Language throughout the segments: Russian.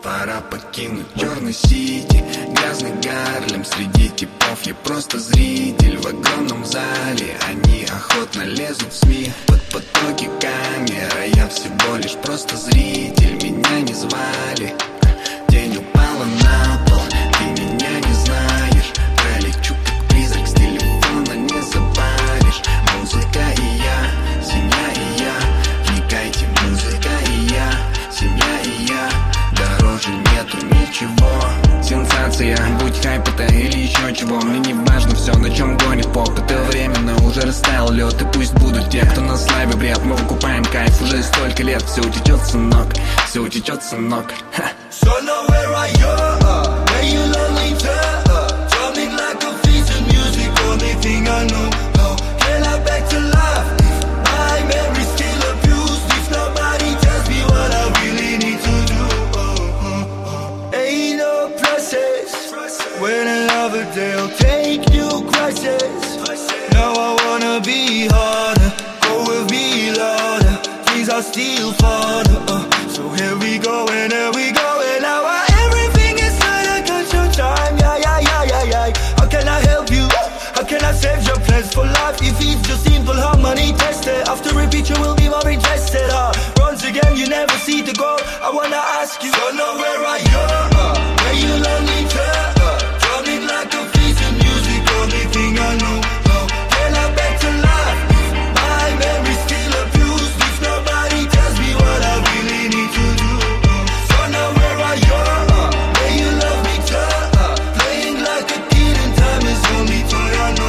Пора покинуть черный сити, грязный Гарлем. Среди типов я просто зритель в огромном зале. Они охотно лезут в СМИ под потоки камер, а я всего лишь просто зритель, меня не звали. Тень упала на пол, ты меня не знаешь. Пролечу как призрак, с телефона не запалишь. Музыка и я, семья и я. Вникайте, музыка и я, семья и я. Дороже нету ничего. Сенсация, будь хайп это или еще чего. Мне не важно все, на чем гонит поп. Это временно, уже растаял лед. И пусть будут те, кто на славе бред. Мы выкупаем кайф уже столько лет. Все утечет, сынок, все утечет, сынок. So now where are you? Where you lonely turn? Drumming like a piece of music, only thing I know. How can I back to life if my memory's still abused? If nobody tells me what I really need to do. Ain't no process when a lover they'll take new crisis. Now I wanna be harder, go with me louder. Things are still farther. So here we go and here we go. Can I save your plans for life if it's just simple harmony tested? After repeat you will be more interested. Once again you never see the goal. I wanna ask you, so know where are you? Where you lonely turn? Drumming like a piece of music, only thing I know. How can I back to life if my memory's still abused? If nobody tells me what I really need to do. So now where are you? Where you love me turn? Playing like a kid and time is only toy.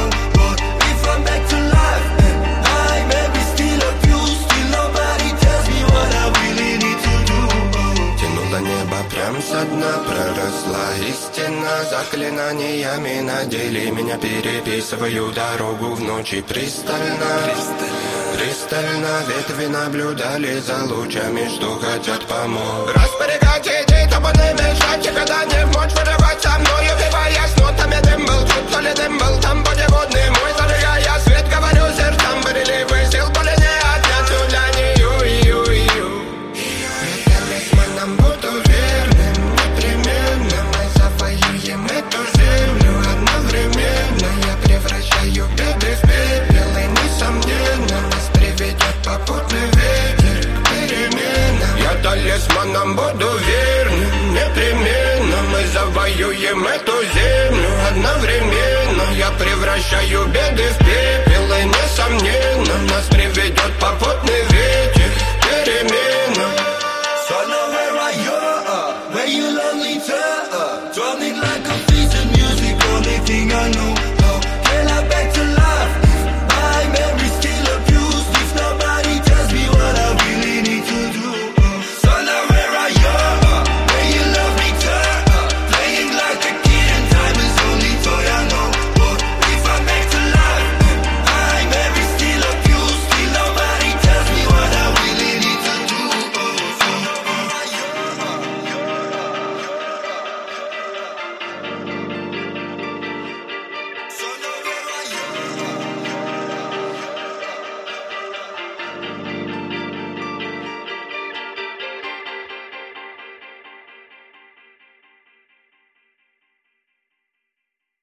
Прям со дна проросла истина. Заклинаниями надели меня, переписываю дорогу в ночи пристально. Пристально ветви наблюдали за лучами, что хотят помочь. Распорягать идей, чтобы не мешать, и когда не в мочь вырывать со мною, вбиваясь нотами. Дым был тут, то ли дым был там, путеводный мой. Зажигая свет, говорю сердцам, приливы сил, боли не отнять сюда, не ю-ю-ю. Я талисманом буду верным, непременно мы завоюем эту землю. Одновременно я превращаю беды в пепел, и несомненно нас приведет попутный ветер к переменам. Я талисманом буду верным, непременно мы завоюем эту землю. Одновременно я превращаю беды в пепел, и несомненно нас приведет попутный